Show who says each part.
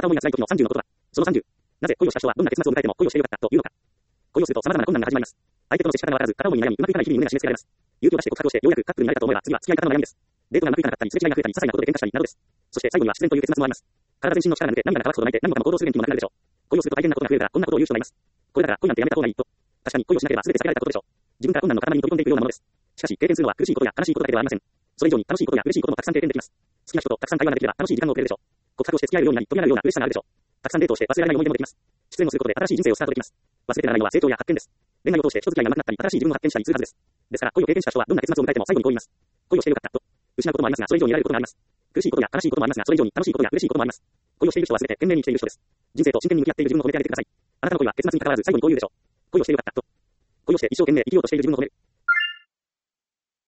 Speaker 1: 片思いが辛い時の30のことは、その30。なぜ恋をした人はどんな結末を迎えても恋をしてよかったというのか。恋をすると様々な困難が始まります。相手との接し方がわからず、片思いに悩み、うまくいかない日々に胸が締め付けられます。勇気を出して告白をして、ようやくカップルになれたと思えば、次は付き合い方の悩みです。デートがうまくいかなかったり、すれ違いが増えたり、些細なことで喧嘩したりなどです。そして最後には自然という結末もあります。体全身の力が抜け、涙が乾くほど泣いて、何もかも行動する元気もなくなるでしょう。恋をすると大変なことが増えるから、こんなことを言う人がいます。これだから恋なんてやめた方がいいと。確かに恋をしなければ全て避けられたことでしょう。自分から困難の塊に飛び込んでいくようなものです。しかし、経験するのは苦しいことや悲しいことだけではありません。それ以上に楽しいことや嬉しいこともたくさん経験できます。好きな人とたくさん会話ができれば楽しい時間が送れるでしょう。告白をして付き合えるようになり、飛び上がるような嬉しさがあるでしょう。たくさんデートをして忘れられない思い出もできます。出演をすることで新しい人生をスタートできます。忘れてならないのは成長や発見です。恋愛を通して人付き合いが上手くなったり、新しい自分を発見したりするはずです。ですから、恋を経験した人はどんな結末を迎えても最後にこう言います。恋をしてよかったと。失うこともありますが、それ以上に得られることがあります。苦しいことや悲しいこともありますが、それ以上に楽しいことや嬉しいこともあります。恋をしている人は全て懸命に生きている人です。人生と真剣に向き合っている自分を褒めてあげてください。あなたの恋は結末に関わらず最後にこう言うでしょう。恋をしてよかったと。恋をして一生懸命生きようとしている自分を褒める。